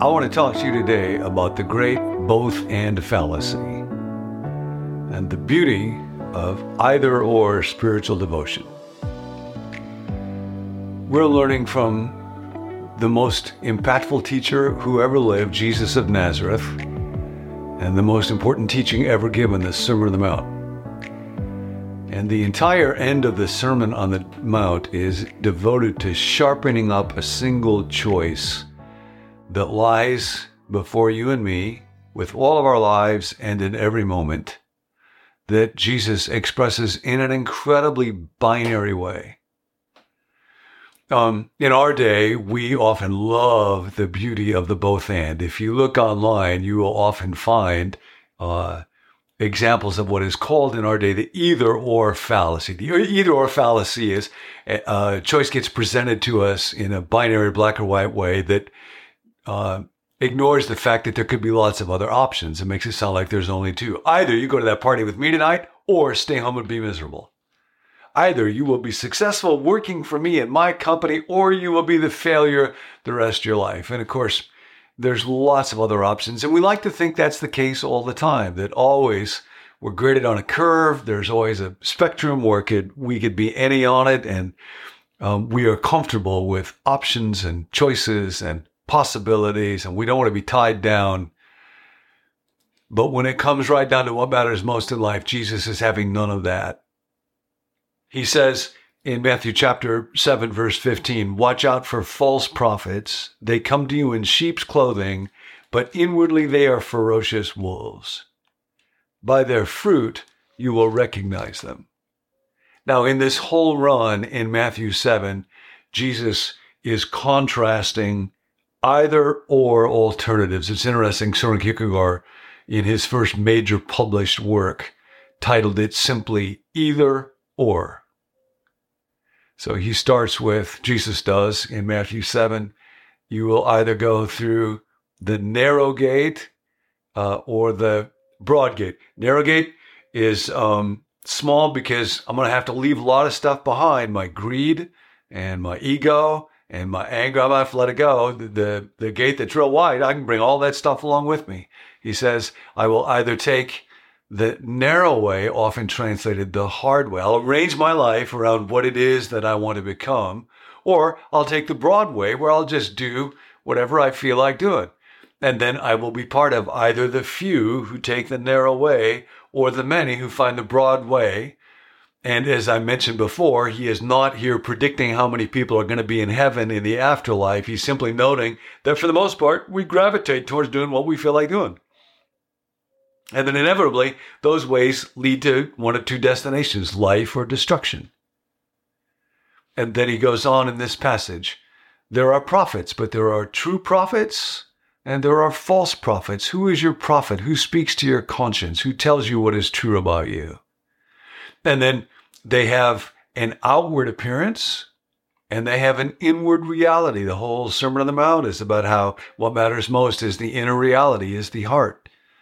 I want to talk to you today about the great both and fallacy and the beauty of either or spiritual devotion. We're learning from the most impactful teacher who ever lived, Jesus of Nazareth, and the most important teaching ever given, the Sermon on the Mount. And the entire end of the Sermon on the Mount is devoted to sharpening up a single choice that lies before you and me with all of our lives and in every moment that Jesus expresses in an incredibly binary way. In our day, we often love the beauty of the both and. If you look online, you will often find examples of what is called in our day the either-or fallacy. The either-or fallacy is a choice gets presented to us in a binary black or white way that ignores the fact that there could be lots of other options. It makes it sound like there's only two. Either you go to that party with me tonight or stay home and be miserable. Either you will be successful working for me and my company, or you will be the failure the rest of your life. And of course, there's lots of other options. And we like to think that's the case all the time, that always we're graded on a curve. There's always a spectrum where we could be any on it. And we are comfortable with options and choices and possibilities, and we don't want to be tied down. But when it comes right down to what matters most in life, Jesus is having none of that. He says in Matthew chapter 7, verse 15, "Watch out for false prophets. They come to you in sheep's clothing, but inwardly they are ferocious wolves. By their fruit you will recognize them." Now, in this whole run in Matthew 7, Jesus is contrasting either or alternatives. It's interesting, Søren Kierkegaard, in his first major published work, titled it simply Either or. So he starts with, Jesus does in Matthew 7, you will either go through the narrow gate or the broad gate. Narrow gate is small because I'm going to have to leave a lot of stuff behind, my greed and my ego and my anger. I'm going to have to let it go. The gate that's real wide, I can bring all that stuff along with me. He says, I will either take the narrow way, often translated the hard way. I'll arrange my life around what it is that I want to become, or I'll take the broad way where I'll just do whatever I feel like doing. And then I will be part of either the few who take the narrow way or the many who find the broad way. And as I mentioned before, he is not here predicting how many people are going to be in heaven in the afterlife. He's simply noting that for the most part, we gravitate towards doing what we feel like doing. And then inevitably, those ways lead to one of two destinations, life or destruction. And then he goes on in this passage, there are prophets, but there are true prophets and there are false prophets. Who is your prophet? Who speaks to your conscience? Who tells you what is true about you? And then they have an outward appearance and they have an inward reality. The whole Sermon on the Mount is about how what matters most is the inner reality, is the heart.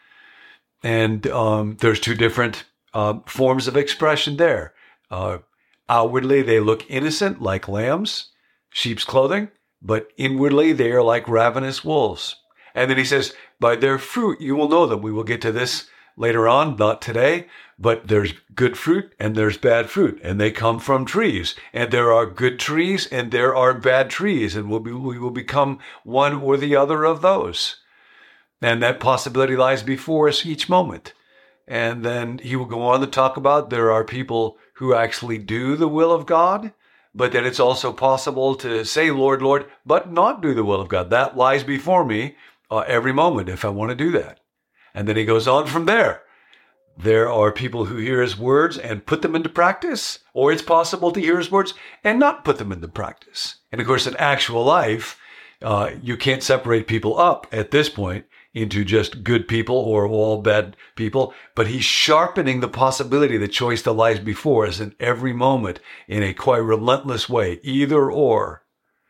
And there's two different forms of expression there. Outwardly, they look innocent like lambs, sheep's clothing, but inwardly they are like ravenous wolves. And then he says, by their fruit you will know them. We will get to this later on, not today, but there's good fruit and there's bad fruit, and they come from trees. And there are good trees and there are bad trees, and we will become one or the other of those. And that possibility lies before us each moment. And then he will go on to talk about there are people who actually do the will of God, but that it's also possible to say, Lord, Lord, but not do the will of God. That lies before me every moment if I want to do that. And then he goes on from there. There are people who hear his words and put them into practice, or it's possible to hear his words and not put them into practice. And of course, in actual life, you can't separate people up at this point into just good people or all bad people, but he's sharpening the possibility, the choice that lies before us in every moment in a quite relentless way, either or.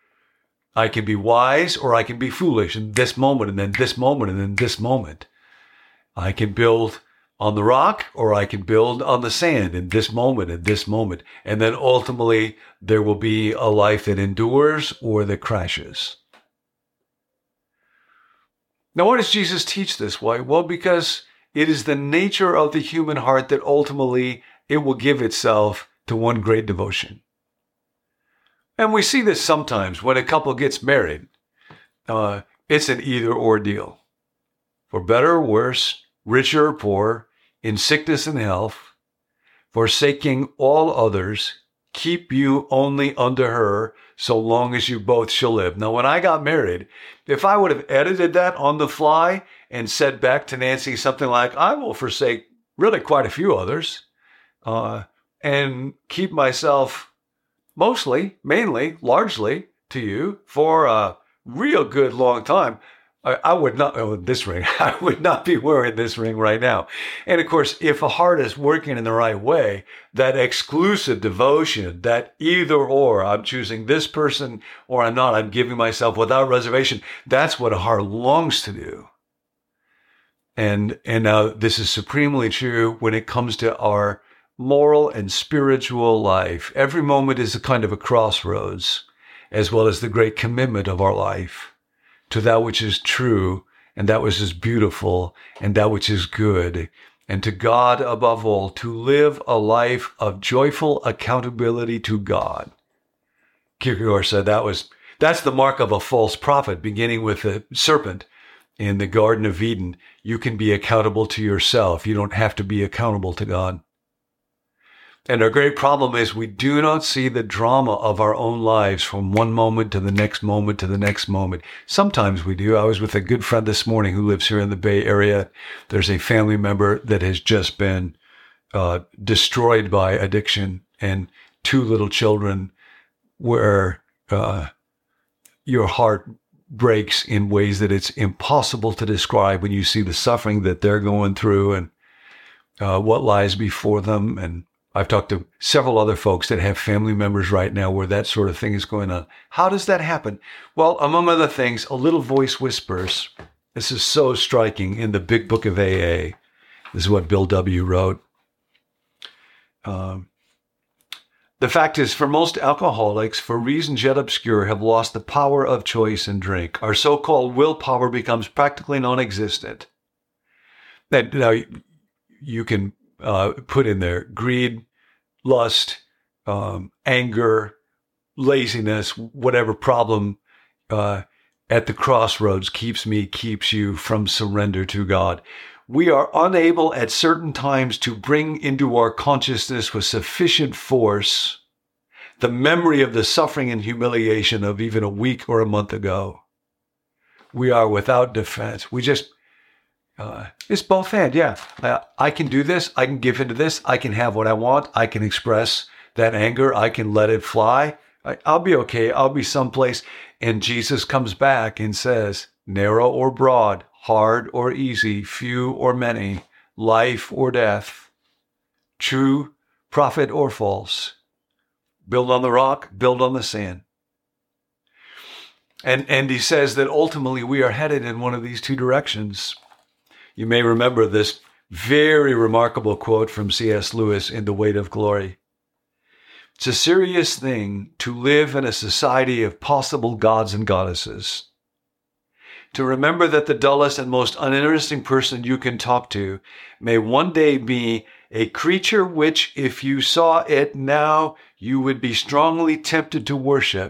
I can be wise or I can be foolish in this moment and then this moment and then this moment. I can build on the rock or I can build on the sand in this moment and this moment. And then ultimately there will be a life that endures or that crashes. Now, why does Jesus teach this? Why? Well, because it is the nature of the human heart that ultimately it will give itself to one great devotion. And we see this sometimes when a couple gets married. It's an either or deal. For better or worse, richer or poor, in sickness and health, forsaking all others, keep you only unto her, so long as you both shall live. Now, when I got married, if I would have edited that on the fly and said back to Nancy something like, I will forsake really quite a few others, and keep myself mainly, largely to you for a real good long time, I would not own this ring. I would not be wearing this ring right now. And of course, if a heart is working in the right way, that exclusive devotion, that either or, I'm choosing this person or I'm not, I'm giving myself without reservation, that's what a heart longs to do. And now this is supremely true when it comes to our moral and spiritual life. Every moment is a kind of a crossroads, as well as the great commitment of our life to that which is true and that which is beautiful and that which is good, and to God above all, to live a life of joyful accountability to God. Kierkegaard said that's the mark of a false prophet, beginning with the serpent in the Garden of Eden. You can be accountable to yourself. You don't have to be accountable to God. And our great problem is we do not see the drama of our own lives from one moment to the next moment to the next moment. Sometimes we do. I was with a good friend this morning who lives here in the Bay Area. There's a family member that has just been destroyed by addiction, and 2 little children where your heart breaks in ways that it's impossible to describe when you see the suffering that they're going through and what lies before them. And I've talked to several other folks that have family members right now where that sort of thing is going on. How does that happen? Well, among other things, a little voice whispers. This is so striking in the Big Book of AA. This is what Bill W. wrote. The fact is, for most alcoholics, for reasons yet obscure, have lost the power of choice in drink. Our so-called willpower becomes practically non-existent. Now, you can put in there greed, lust, anger, laziness, whatever problem at the crossroads keeps you from surrender to God. We are unable at certain times to bring into our consciousness with sufficient force the memory of the suffering and humiliation of even a week or a month ago. We are without defense. We just, it's both and, yeah. I can do this. I can give into this. I can have what I want. I can express that anger. I can let it fly. I'll be okay. I'll be someplace. And Jesus comes back and says, narrow or broad, hard or easy, few or many, life or death, true prophet or false, build on the rock, build on the sand. And he says that ultimately we are headed in one of these 2 directions. You may remember this very remarkable quote from C.S. Lewis in The Weight of Glory. It's a serious thing to live in a society of possible gods and goddesses. To remember that the dullest and most uninteresting person you can talk to may one day be a creature which, if you saw it now, you would be strongly tempted to worship.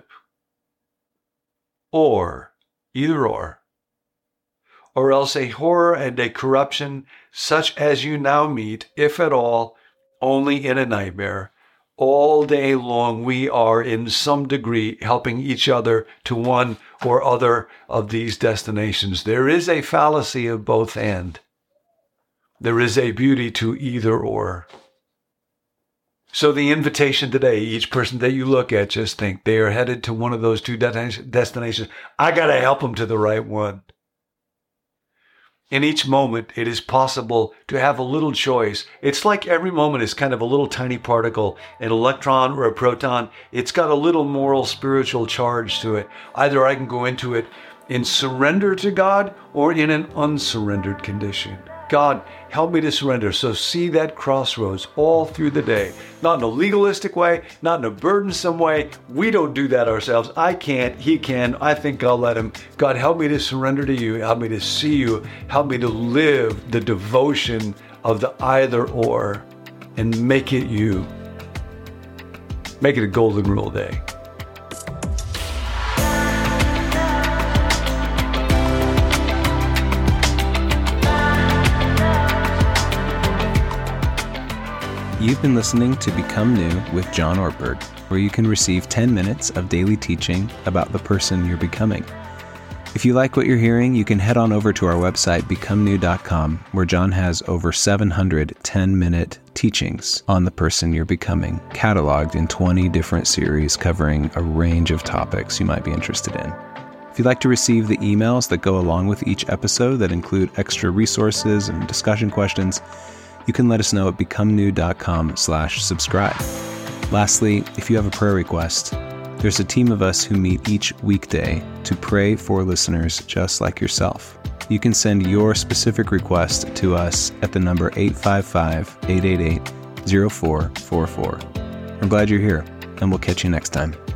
Or, either or else a horror and a corruption such as you now meet, if at all, only in a nightmare. All day long we are in some degree helping each other to one or other of these destinations. There is a fallacy of both and. There is a beauty to either or. So the invitation today, each person that you look at, just think they are headed to one of those 2 destinations. I got to help them to the right one. In each moment, it is possible to have a little choice. It's like every moment is kind of a little tiny particle, an electron or a proton. It's got a little moral, spiritual charge to it. Either I can go into it in surrender to God or in an unsurrendered condition. God, help me to surrender. So see that crossroads all through the day. Not in a legalistic way, not in a burdensome way. We don't do that ourselves. I can't. He can. I think I'll let him. God, help me to surrender to you. Help me to see you. Help me to live the devotion of the either or and make it you. Make it a golden rule day. You've been listening to Become New with John Ortberg, where you can receive 10 minutes of daily teaching about the person you're becoming. If you like what you're hearing, you can head on over to our website, becomenew.com, where John has over 700 10-minute teachings on the person you're becoming, cataloged in 20 different series covering a range of topics you might be interested in. If you'd like to receive the emails that go along with each episode that include extra resources and discussion questions, you can let us know at becomenew.com/subscribe. Lastly, if you have a prayer request, there's a team of us who meet each weekday to pray for listeners just like yourself. You can send your specific request to us at the number 855-888-0444. We're glad you're here, and we'll catch you next time.